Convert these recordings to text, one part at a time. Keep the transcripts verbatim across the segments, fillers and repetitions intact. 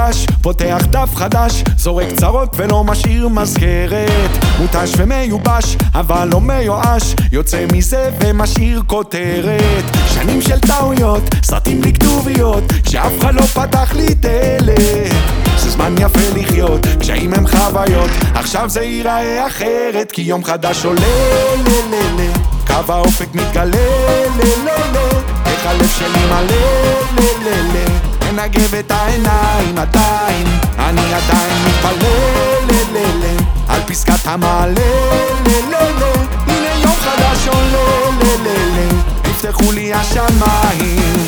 מרוגש, פותח דף חדש, זורק צרות ולא משאיר מזכרת. מותש ומיובש, אבל לא מיואש, יוצא מזה ומשאיר כותרת. שנים של טעויות, סרטים בלי כתוביות, שאף אחד לא פתח לי דלת. זה זמן יפה לחיות, קשיים הם חוויות, עכשיו זה ייראה אחרת, כי יום חדש עולה, לה לה לה, קו האופק מתגלה, לה לה לה, איך הלב שלי מלא, לה לה לה, מנגב את העיניים עדיין, אני עדיין מתפלל, לה לה לה, על פסקת המעלה, לה לה לה, הנה יום חדש עולה, לה לה לה, נפתחו לי השמיים.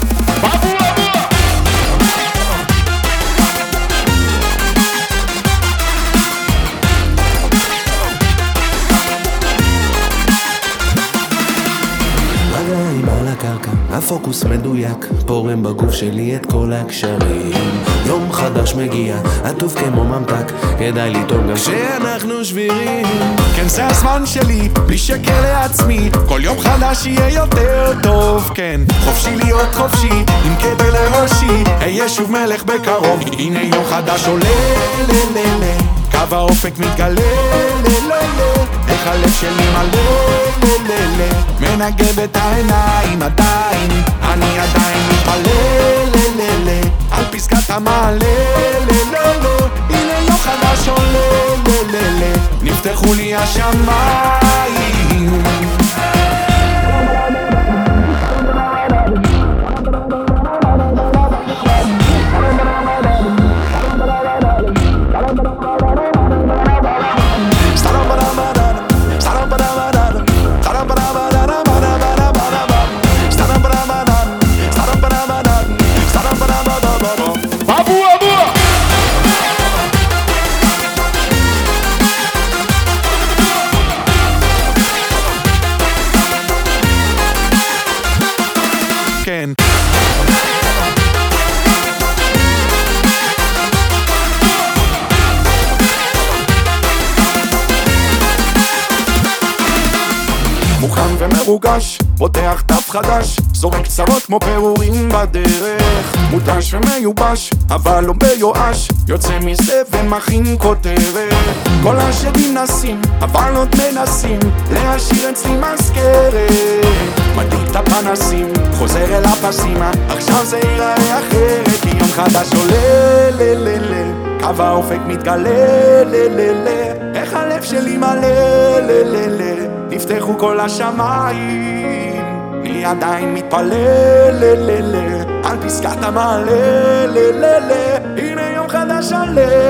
הפוקוס מדויק, פורם בגוף שלי את כל הקשרים. יום חדש מגיע, עטוף כמו ממתק, כדאי לטעום גם כשאנחנו שבירים. כן, זה הזמן שלי, בלי שקר לעצמי, כל יום חדש יהיה יותר טוב. כן, חופשי להיות חופשי, עם כתר לראשי, אהיה שוב מלך בקרוב. הנה יום חדש עולה, לה לה לה, קו האופק מתגלה, לה לה לה, איך הלב שלי מלא, לה לה לה, מנגב את העיניים עדיין, אני עדיין מתפלל, לה לה לה, על פסקת המעלה, לה לה לה, הנה יום חדש עולה, לה לה לה, נפתחו לי השמיים. כן, מוכן ומרוגש, פותח דף חדש, זורק צרות כמו פירורים בדרך. מותש ומיובש, אבל לא ביואש, יוצא מזה ומכין כותרת. כל השדים נסים, אבל עוד מנסים להשאיר אצלי מזכרת. מדליק את הפנסים, חוזר אל הפסים, עכשיו זה ייראה אחרת, כי יום חדש עולה, לה לה לה, קו האופק מתגלה, לה לה לה, איך הלב שלי מלא, לה לה לה, נפתחו כל השמיים, אני עדיין מתפלל, לה לה לה, על פסקת המעלה, לה לה לה, הנה יום חדש עלה.